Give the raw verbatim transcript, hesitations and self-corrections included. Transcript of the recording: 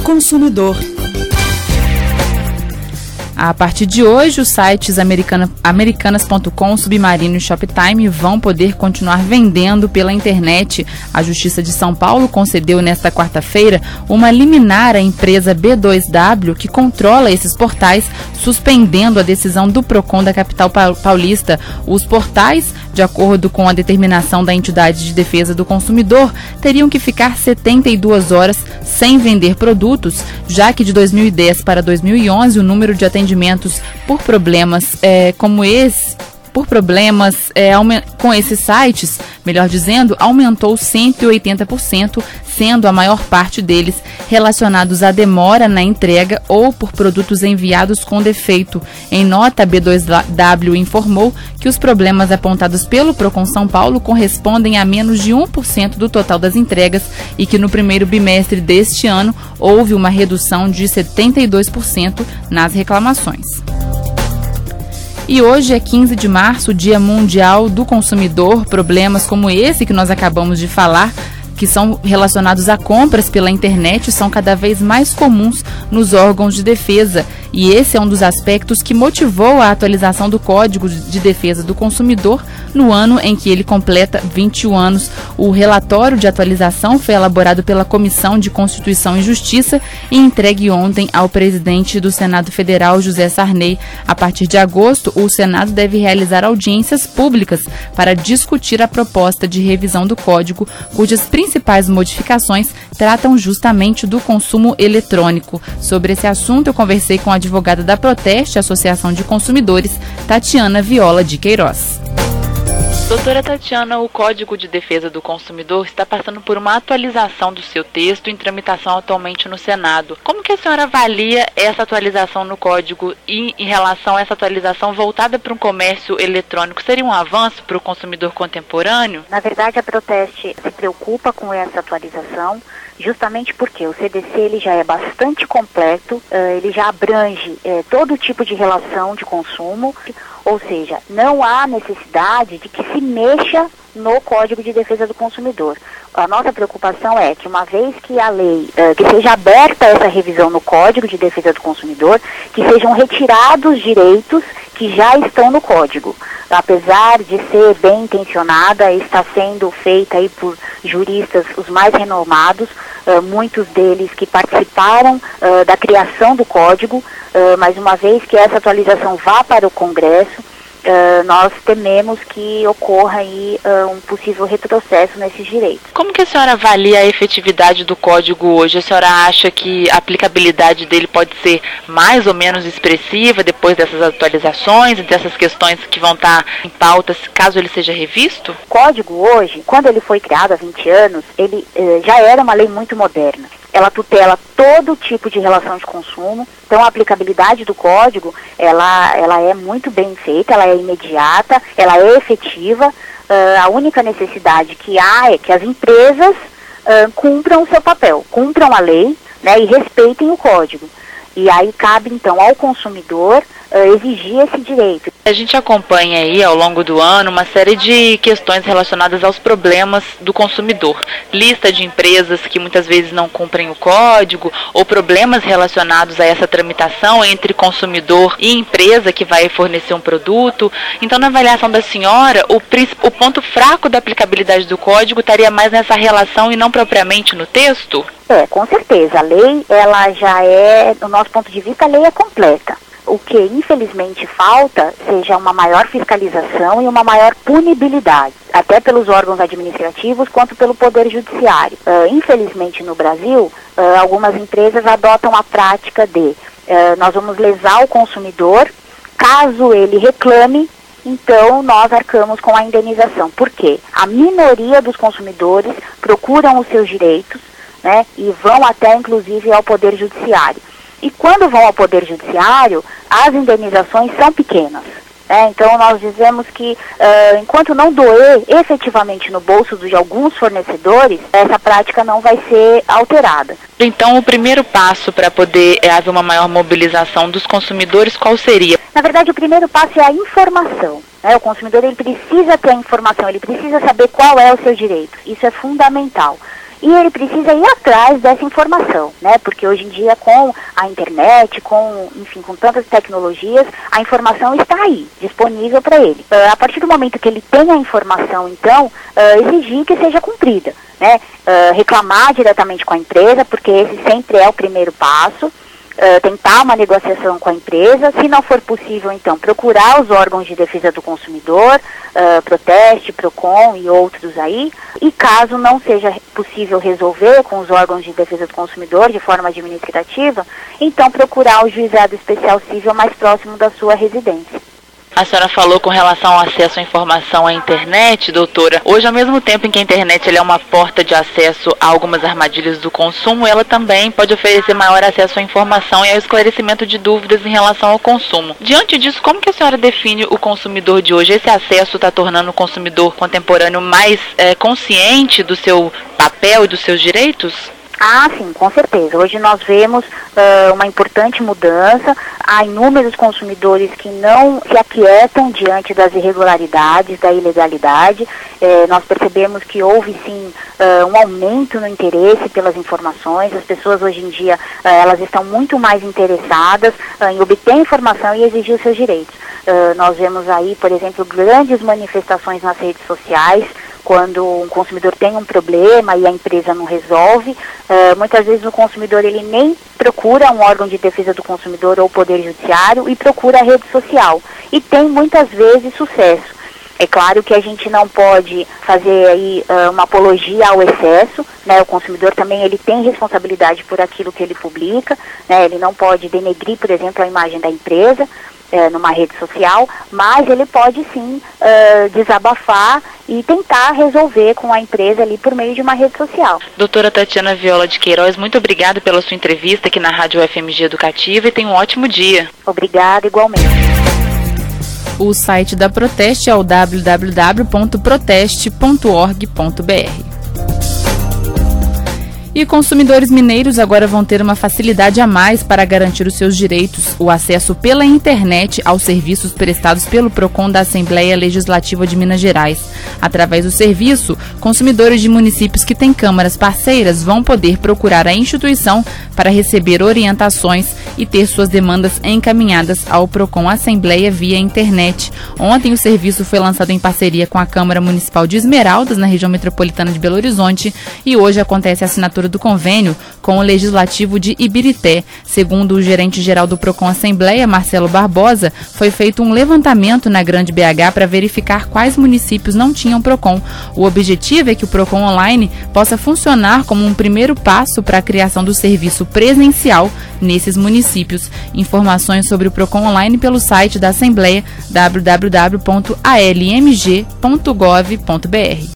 consumidor. A partir de hoje, os sites americana, americanas ponto com, Submarino e Shoptime vão poder continuar vendendo pela internet. A Justiça de São Paulo concedeu nesta quarta-feira uma liminar à empresa B dois W, que controla esses portais, suspendendo a decisão do Procon da capital paulista. Os portais, de acordo com a determinação da entidade de defesa do consumidor, teriam que ficar setenta e duas horas sem vender produtos, já que de dois mil e dez para dois mil e onze o número de atendimentos por problemas é, como esse, por problemas é, com esses sites, melhor dizendo, aumentou cento e oitenta por cento, sendo a maior parte deles relacionados à demora na entrega ou por produtos enviados com defeito. Em nota, a B dois W informou que os problemas apontados pelo Procon São Paulo correspondem a menos de um por cento do total das entregas e que no primeiro bimestre deste ano houve uma redução de setenta e dois por cento nas reclamações. E hoje é quinze de março, Dia Mundial do Consumidor. Problemas como esse que nós acabamos de falar, que são relacionados a compras pela internet, são cada vez mais comuns nos órgãos de defesa. E esse é um dos aspectos que motivou a atualização do Código de Defesa do Consumidor no ano em que ele completa vinte e um anos. O relatório de atualização foi elaborado pela Comissão de Constituição e Justiça e entregue ontem ao presidente do Senado Federal, José Sarney. A partir de agosto, o Senado deve realizar audiências públicas para discutir a proposta de revisão do Código, cujas principais modificações tratam justamente do consumo eletrônico. Sobre esse assunto, eu conversei com a advogada da Proteste, Associação de Consumidores, Tatiana Viola de Queiroz. Doutora Tatiana, o Código de Defesa do Consumidor está passando por uma atualização do seu texto em tramitação atualmente no Senado. Como que a senhora avalia essa atualização no Código e em relação a essa atualização voltada para um comércio eletrônico? Seria um avanço para o consumidor contemporâneo? Na verdade, a Proteste se preocupa com essa atualização, justamente porque o C D C ele já é bastante completo, ele já abrange todo tipo de relação de consumo, ou seja, não há necessidade de que se mexa no Código de Defesa do Consumidor. A nossa preocupação é que, uma vez que a lei, que seja aberta essa revisão no Código de Defesa do Consumidor, que sejam retirados direitos que já estão no Código. Apesar de ser bem intencionada, está sendo feita aí por juristas os mais renomados, uh, muitos deles que participaram uh, da criação do Código, uh, mas uma vez que essa atualização vá para o Congresso, Uh, nós tememos que ocorra aí uh, um possível retrocesso nesses direitos. Como que a senhora avalia a efetividade do Código hoje? A senhora acha que a aplicabilidade dele pode ser mais ou menos expressiva depois dessas atualizações e dessas questões que vão estar em pautas, caso ele seja revisto? O Código hoje, quando ele foi criado há vinte anos, ele uh, já era uma lei muito moderna. Ela tutela todo tipo de relação de consumo, então a aplicabilidade do código, ela, ela é muito bem feita, ela é imediata, ela é efetiva. Uh, a única necessidade que há é que as empresas uh, cumpram o seu papel, cumpram a lei, né, e respeitem o código. E aí cabe então ao consumidor uh, exigir esse direito. A gente acompanha aí ao longo do ano uma série de questões relacionadas aos problemas do consumidor. Lista de empresas que muitas vezes não cumprem o código ou problemas relacionados a essa tramitação entre consumidor e empresa que vai fornecer um produto. Então, na avaliação da senhora, o, o ponto fraco da aplicabilidade do código estaria mais nessa relação e não propriamente no texto? É, com certeza. A lei, ela já é, do nosso ponto de vista, a lei é completa. O que, infelizmente, falta seja uma maior fiscalização e uma maior punibilidade, até pelos órgãos administrativos quanto pelo Poder Judiciário. Uh, infelizmente, no Brasil, uh, algumas empresas adotam a prática de uh, nós vamos lesar o consumidor, caso ele reclame, então nós arcamos com a indenização. Por quê? A minoria dos consumidores procuram os seus direitos, né, e vão até, inclusive, ao Poder Judiciário. E quando vão ao Poder Judiciário, as indenizações são pequenas. Né? Então, nós dizemos que, uh, enquanto não doer efetivamente no bolso de alguns fornecedores, essa prática não vai ser alterada. Então, o primeiro passo para poder é, haver uma maior mobilização dos consumidores, qual seria? Na verdade, o primeiro passo é a informação. Né? O consumidor ele precisa ter a informação, ele precisa saber qual é o seu direito. Isso é fundamental. e ele precisa ir atrás dessa informação, né? Porque hoje em dia, com a internet, com, enfim, com tantas tecnologias, a informação está aí, disponível para ele. Uh, a partir do momento que ele tem a informação, então, uh, exigir que seja cumprida, né? Uh, reclamar diretamente com a empresa, porque esse sempre é o primeiro passo. Uh, tentar uma negociação com a empresa, se não for possível, então, procurar os órgãos de defesa do consumidor, uh, Proteste, Procon e outros aí, e caso não seja possível resolver com os órgãos de defesa do consumidor de forma administrativa, então procurar o juizado especial civil mais próximo da sua residência. A senhora falou com relação ao acesso à informação à internet, doutora. Hoje, ao mesmo tempo em que a internet ela é uma porta de acesso a algumas armadilhas do consumo, ela também pode oferecer maior acesso à informação e ao esclarecimento de dúvidas em relação ao consumo. Diante disso, como que a senhora define o consumidor de hoje? Esse acesso está tornando o consumidor contemporâneo mais é, consciente do seu papel e dos seus direitos? Ah, sim, com certeza. Hoje nós vemos uh, uma importante mudança. Há inúmeros consumidores que não se aquietam diante das irregularidades, da ilegalidade. Eh, nós percebemos que houve, sim, uh, um aumento no interesse pelas informações. As pessoas hoje em dia, uh, elas estão muito mais interessadas uh, em obter informação e exigir os seus direitos. Uh, nós vemos aí, por exemplo, grandes manifestações nas redes sociais, quando um consumidor tem um problema e a empresa não resolve. Uh, muitas vezes o consumidor ele nem procura um órgão de defesa do consumidor ou poder judiciário e procura a rede social. E tem muitas vezes sucesso. É claro que a gente não pode fazer aí uh, uma apologia ao excesso, né? O consumidor também ele tem responsabilidade por aquilo que ele publica, né? Ele não pode denegrir, por exemplo, a imagem da empresa É, numa rede social, mas ele pode sim uh, desabafar e tentar resolver com a empresa ali por meio de uma rede social. Doutora Tatiana Viola de Queiroz, muito obrigada pela sua entrevista aqui na Rádio F M G Educativa e tenha um ótimo dia. Obrigada, igualmente. O site da Proteste é o w w w ponto proteste ponto org ponto b r. E consumidores mineiros agora vão ter uma facilidade a mais para garantir os seus direitos: o acesso pela internet aos serviços prestados pelo Procon da Assembleia Legislativa de Minas Gerais. Através do serviço, consumidores de municípios que têm câmaras parceiras vão poder procurar a instituição para receber orientações e ter suas demandas encaminhadas ao Procon Assembleia via internet. Ontem o serviço foi lançado em parceria com a Câmara Municipal de Esmeraldas, na região metropolitana de Belo Horizonte, e hoje acontece a assinatura do convênio com o Legislativo de Ibirité. Segundo o gerente-geral do Procon Assembleia, Marcelo Barbosa, foi feito um levantamento na Grande B H para verificar quais municípios não tinham Procon. O objetivo é que o Procon Online possa funcionar como um primeiro passo para a criação do serviço presencial nesses municípios. Informações sobre o Procon Online pelo site da Assembleia, w w w ponto a l m g ponto gov ponto b r.